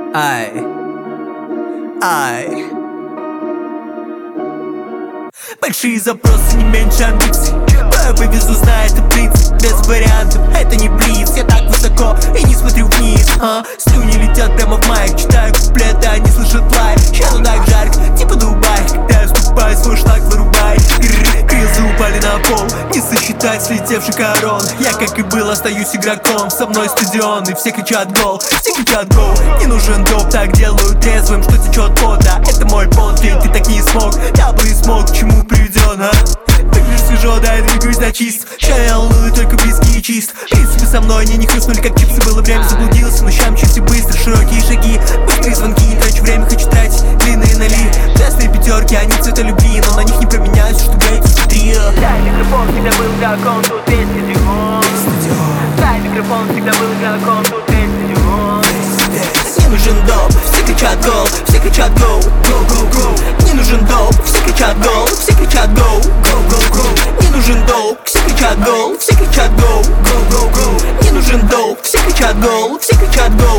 Ай, ай. Большие запросы, не меньше амбиций. Повезу, знает и принцип. Без вариантов, это не блиц. Я так высоко и не смотрю вниз. Слюни летят прямо в майк. Читаю куплеты, они слышат лайк. Ща тут так жарко, типа Дубай. Когда я вступаю, свой шлаг вырубай. Крылья упали на пол, не сосчитать слетевший корон. Я, как и был, остаюсь игроком. Со мной стадион, и все кричат гол. Все кричат гол, не нужен доп. Так делаю трезвым, что течет пота. Это мой пот, ведь ты так не смог. Я бы и смог, к чему приведен, а? Выглядишь свежо, да, я двигаюсь на чист. Ща я луну, только близкий и чист. В принципе, со мной они не хрустнули, как чипсы. Было время, заблудился, но щам чипсы быстро. Широкие шаги, быстрые звонки. Не трачу время, хочу тратить длинные ноли. Красные пятерки, они цвета любви. Но на них не променяются, что греется внутри. Дай микрофон, всегда был игроком, тут весь стадион. Дай микрофон, всегда был игроком, тут весь стадион. Не нужен доп, все кричат гол, все кричат гоу, гоу, гоу, гоу. Не нужен доп, все кричат гол, все кричат гоу, гоу, гоу, гоу. Не нужен доп, все кричат гол, все кричат гоу, гоу, гоу, гоу. Не нужен доп, все кричат гол, все кричат гоу.